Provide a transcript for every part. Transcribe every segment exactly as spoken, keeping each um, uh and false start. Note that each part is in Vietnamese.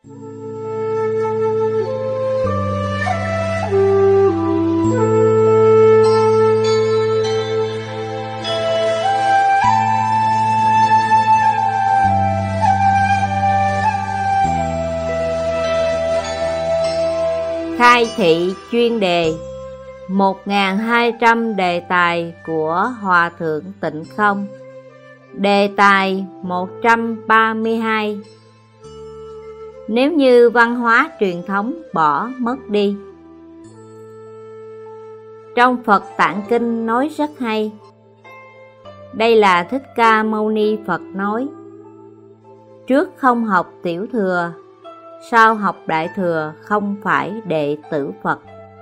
Khai thị chuyên đề một nghìn hai trăm đề tài của Hòa Thượng Tịnh Không. Đề tài một trăm ba mươi hai. Nếu như văn hóa truyền thống bỏ mất đi. Trong Phật Tạng Kinh nói rất hay. Đây là Thích Ca Mâu Ni Phật nói: trước không học tiểu thừa, sau học đại thừa không phải đệ tử Phật.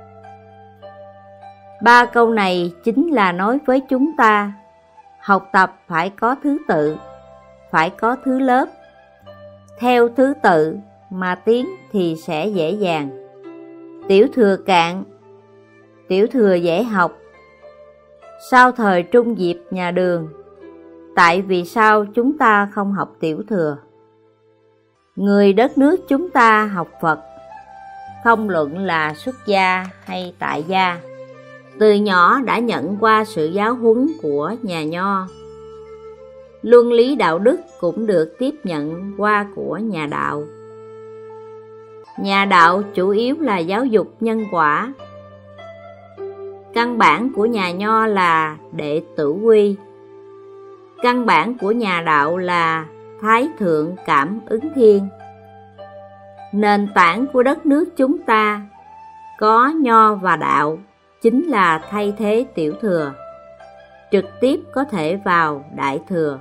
Ba câu này chính là nói với chúng ta, học tập phải có thứ tự, phải có thứ lớp. Theo thứ tự mà tiến thì sẽ dễ dàng. Tiểu thừa cạn, tiểu thừa dễ học. Sau thời Trung Diệp nhà Đường, tại vì sao chúng ta không học tiểu thừa? Người đất nước chúng ta học Phật, không luận là xuất gia hay tại gia, từ nhỏ đã nhận qua sự giáo huấn của nhà Nho. Luân lý đạo đức cũng được tiếp nhận qua của nhà Đạo. Nhà Đạo chủ yếu là giáo dục nhân quả. Căn bản của nhà Nho là đệ tử quy. Căn bản của nhà Đạo là Thái thượng cảm ứng thiên. Nền tảng của đất nước chúng ta có Nho và Đạo, chính là thay thế tiểu thừa, trực tiếp có thể vào đại thừa.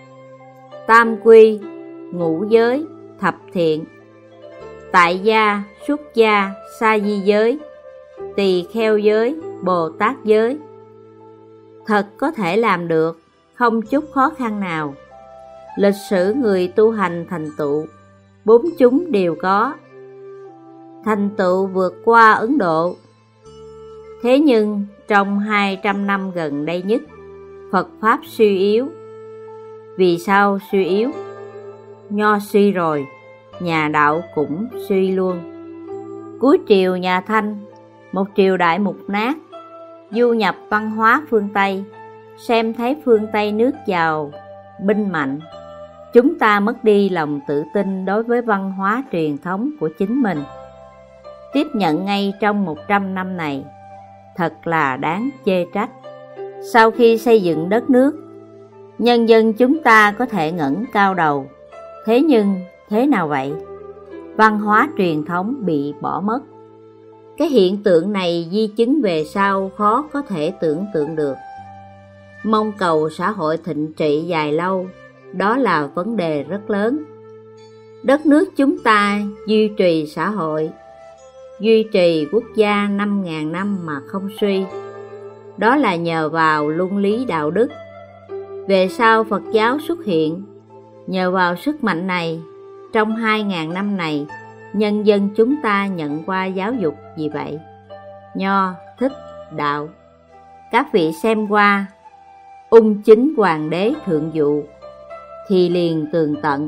Tam quy, ngũ giới, thập thiện, tại gia, xuất gia, sa di giới, tỳ kheo giới, Bồ Tát giới, thật có thể làm được, không chút khó khăn nào. Lịch sử người tu hành thành tựu, bốn chúng đều có. Thành tựu vượt qua Ấn Độ. Thế nhưng trong hai trăm năm gần đây nhất, Phật Pháp suy yếu. Vì sao suy yếu? Nho suy rồi, nhà Đạo cũng suy luôn. Cuối triều nhà Thanh, một triều đại mục nát, du nhập văn hóa phương Tây, xem thấy phương Tây nước giàu, binh mạnh. Chúng ta mất đi lòng tự tin đối với văn hóa truyền thống của chính mình. Tiếp nhận ngay trong một trăm năm này, thật là đáng chê trách. Sau khi xây dựng đất nước, nhân dân chúng ta có thể ngẩng cao đầu. Thế nhưng, thế nào vậy? Văn hóa truyền thống bị bỏ mất. Cái hiện tượng này di chứng về sau khó có thể tưởng tượng được. Mong cầu xã hội thịnh trị dài lâu, đó là vấn đề rất lớn. Đất nước chúng ta duy trì xã hội, duy trì quốc gia năm ngàn năm mà không suy, đó là nhờ vào luân lý đạo đức. Về sau Phật giáo xuất hiện, nhờ vào sức mạnh này, trong hai ngàn năm này, nhân dân chúng ta nhận qua giáo dục gì vậy? Nho, Thích, Đạo. Các vị xem qua Ung Chính Hoàng đế Thượng Dụ thì liền tường tận.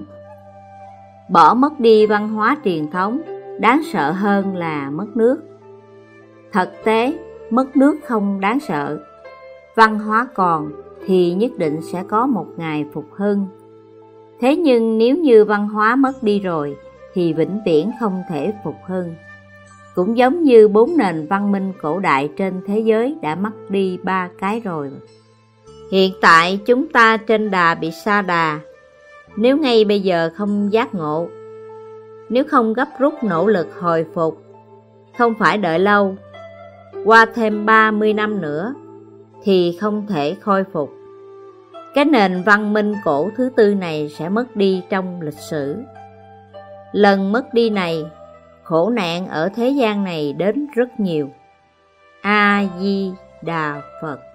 Bỏ mất đi văn hóa truyền thống, đáng sợ hơn là mất nước. Thực tế, mất nước không đáng sợ. Văn hóa còn thì nhất định sẽ có một ngày phục hưng. Thế nhưng nếu như văn hóa mất đi rồi thì vĩnh viễn không thể phục hưng. Cũng giống như bốn nền văn minh cổ đại trên thế giới đã mất đi ba cái rồi. Hiện tại chúng ta trên đà bị sa đà. Nếu ngay bây giờ không giác ngộ, nếu không gấp rút nỗ lực hồi phục, không phải đợi lâu, qua thêm ba mươi năm nữa, thì không thể khôi phục. Cái nền văn minh cổ thứ tư này sẽ mất đi trong lịch sử. Lần mất đi này, khổ nạn ở thế gian này đến rất nhiều. A Di Đà Phật.